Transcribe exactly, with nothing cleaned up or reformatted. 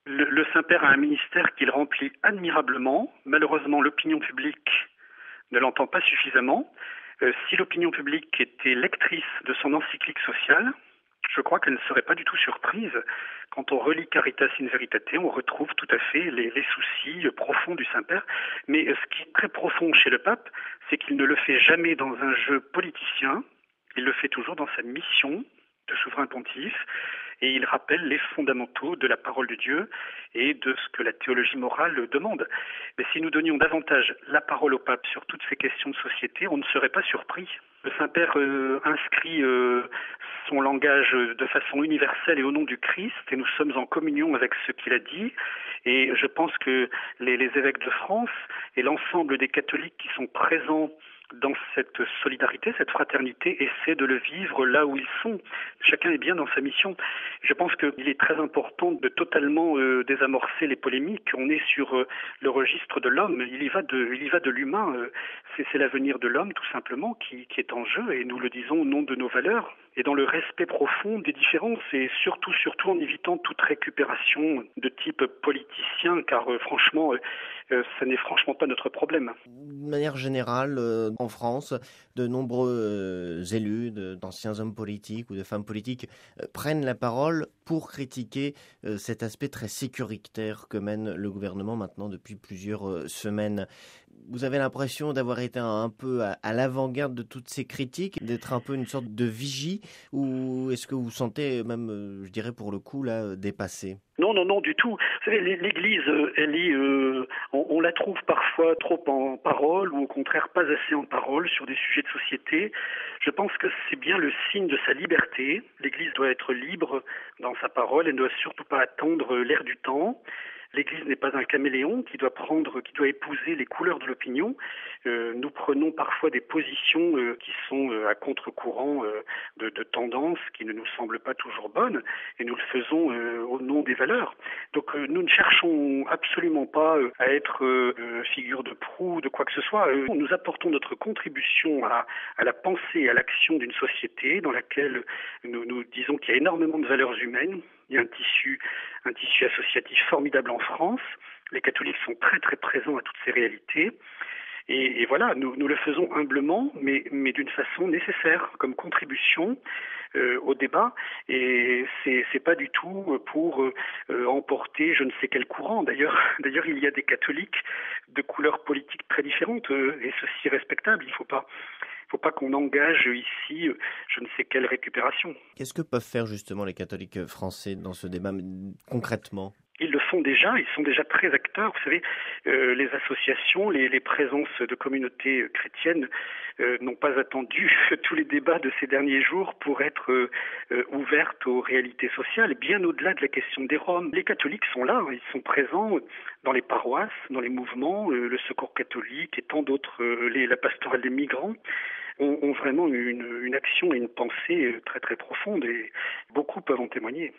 Le, le Saint-Père a un ministère qu'il remplit admirablement. Malheureusement, l'opinion publique ne l'entend pas suffisamment. Euh, si l'opinion publique était lectrice de son encyclique sociale, je crois qu'elle ne serait pas du tout surprise. Quand on relit Caritas in Veritate, on retrouve tout à fait les, les soucis profonds du Saint-Père. Mais ce qui est très profond chez le pape, c'est qu'il ne le fait jamais dans un jeu politicien, il le fait toujours dans sa mission de souverain pontife, et il rappelle les fondamentaux de la parole de Dieu et de ce que la théologie morale demande. Mais si nous donnions davantage la parole au pape sur toutes ces questions de société, on ne serait pas surpris. Le Saint-Père euh, inscrit euh, son langage de façon universelle et au nom du Christ, et nous sommes en communion avec ce qu'il a dit. Et je pense que les, les évêques de France et l'ensemble des catholiques qui sont présents dans cette solidarité, cette fraternité, essaient de le vivre là où ils sont. Chacun est bien dans sa mission. Je pense qu'il est très important de totalement euh, désamorcer les polémiques. On est sur euh, le registre de l'homme. Il y va de, il y va de l'humain. Euh, c'est, c'est l'avenir de l'homme, tout simplement, qui, qui est en jeu. Et nous le disons au nom de nos valeurs et dans le respect profond des différences. Et surtout, surtout en évitant toute récupération de type politicien, car euh, franchement, euh, euh, ça n'est franchement pas notre problème. De manière générale, euh, en France, de nombreux euh, élus, de, d'anciens hommes politiques ou de femmes politiques euh, prennent la parole pour critiquer euh, cet aspect très sécuritaire que mène le gouvernement maintenant depuis plusieurs euh, semaines. Vous avez l'impression d'avoir été un, un peu à, à l'avant-garde de toutes ces critiques, d'être un peu une sorte de vigie, ou est-ce que vous vous sentez même, euh, je dirais pour le coup, là, dépassé ? Non, non, non, du tout. Vous savez, l'Église, elle est, euh, on, on la trouve parfois trop en parole ou au contraire pas assez en parole sur des sujets de société. Je pense que c'est bien le signe de sa liberté. L'Église doit être libre dans sa parole, elle ne doit surtout pas attendre l'air du temps. L'Église n'est pas un caméléon qui doit prendre, qui doit épouser les couleurs de l'opinion. Euh, nous prenons parfois des positions euh, qui sont euh, à contre-courant euh, de, de tendances qui ne nous semblent pas toujours bonnes, et nous le faisons euh, au nom des valeurs. Donc euh, nous ne cherchons absolument pas euh, à être euh, figure de proue, de quoi que ce soit. Euh, nous apportons notre contribution à, à la pensée et à l'action d'une société dans laquelle nous, nous disons qu'il y a énormément de valeurs humaines. Il y a un tissu, un tissu associatif formidable en France. Les catholiques sont très très présents à toutes ces réalités. Et, et voilà, nous, nous le faisons humblement, mais, mais d'une façon nécessaire, comme contribution euh, au débat. Et c'est, c'est pas du tout pour euh, emporter je ne sais quel courant. D'ailleurs, d'ailleurs, il y a des catholiques de couleurs politiques très différentes, euh, et ceci est respectable. Il faut pas. Il ne faut pas qu'on engage ici je ne sais quelle récupération. Qu'est-ce que peuvent faire justement les catholiques français dans ce débat concrètement ? Ils le font déjà, ils sont déjà très acteurs. Vous savez, euh, les associations, les, les présences de communautés chrétiennes euh, n'ont pas attendu tous les débats de ces derniers jours pour être euh, euh, ouvertes aux réalités sociales, bien au-delà de la question des Roms. Les catholiques sont là, ils sont présents dans les paroisses, dans les mouvements, euh, le Secours catholique et tant d'autres, euh, les, la pastorale des migrants. Ont, ont vraiment une, une action et une pensée très très profonde, et beaucoup peuvent en témoigner.